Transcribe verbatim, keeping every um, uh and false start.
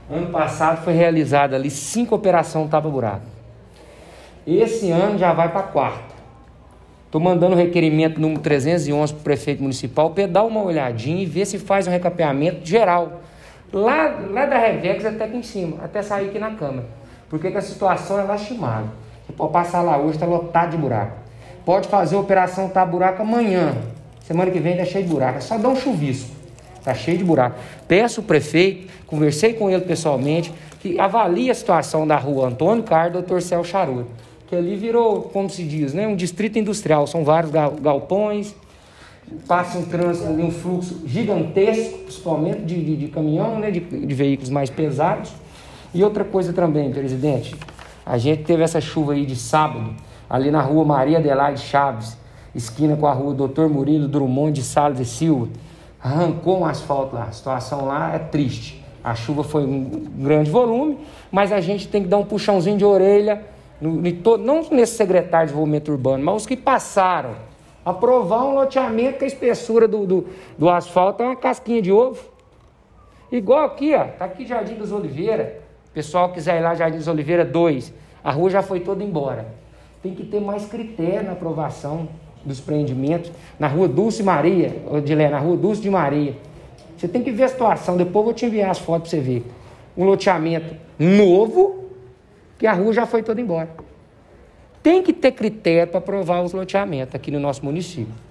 Ano passado foi realizada ali cinco operações tapa-buraco. Esse ano já vai para a quarta. Estou mandando o requerimento número trezentos e onze para o prefeito municipal para dar uma olhadinha e ver se faz um recapeamento geral. Lá, lá da Revex até aqui em cima, até sair aqui na Câmara. Porque que a situação é lastimável. Você pode passar lá hoje, está lotado de buraco. Pode fazer a operação tapa-buraco amanhã. Semana que vem está cheio de buraco. É só dar um chuvisco. Está cheio de buraco. Peço o prefeito, conversei com ele pessoalmente, que avalie a situação da rua Antônio Carlos e doutor Celso Charuto. Que ali virou, como se diz, né, um distrito industrial. São vários galpões, passa um trânsito ali, um fluxo gigantesco, principalmente de, de, de caminhão, né, de, de veículos mais pesados. E outra coisa também, presidente, a gente teve essa chuva aí de sábado, ali na rua Maria Adelaide Chaves, esquina com a rua doutor Murilo Drummond de Salles e Silva, arrancou um asfalto lá. A situação lá é triste. A chuva foi um grande volume, mas a gente tem que dar um puxãozinho de orelha, no, no, não nesse secretário de desenvolvimento urbano, mas os que passaram. Aprovar um loteamento que a espessura do, do, do asfalto é uma casquinha de ovo. Igual aqui, ó. Tá aqui Jardim dos Oliveira. O pessoal quiser ir lá, Jardim dos Oliveira dois. A rua já foi toda embora. Tem que ter mais critério na aprovação dos empreendimentos. Na rua Dulce Maria, Odilé, na rua Dulce de Maria. Você tem que ver a situação. Depois eu vou te enviar as fotos para você ver. Um loteamento novo, que a rua já foi toda embora. Tem que ter critério para aprovar os loteamentos aqui no nosso município.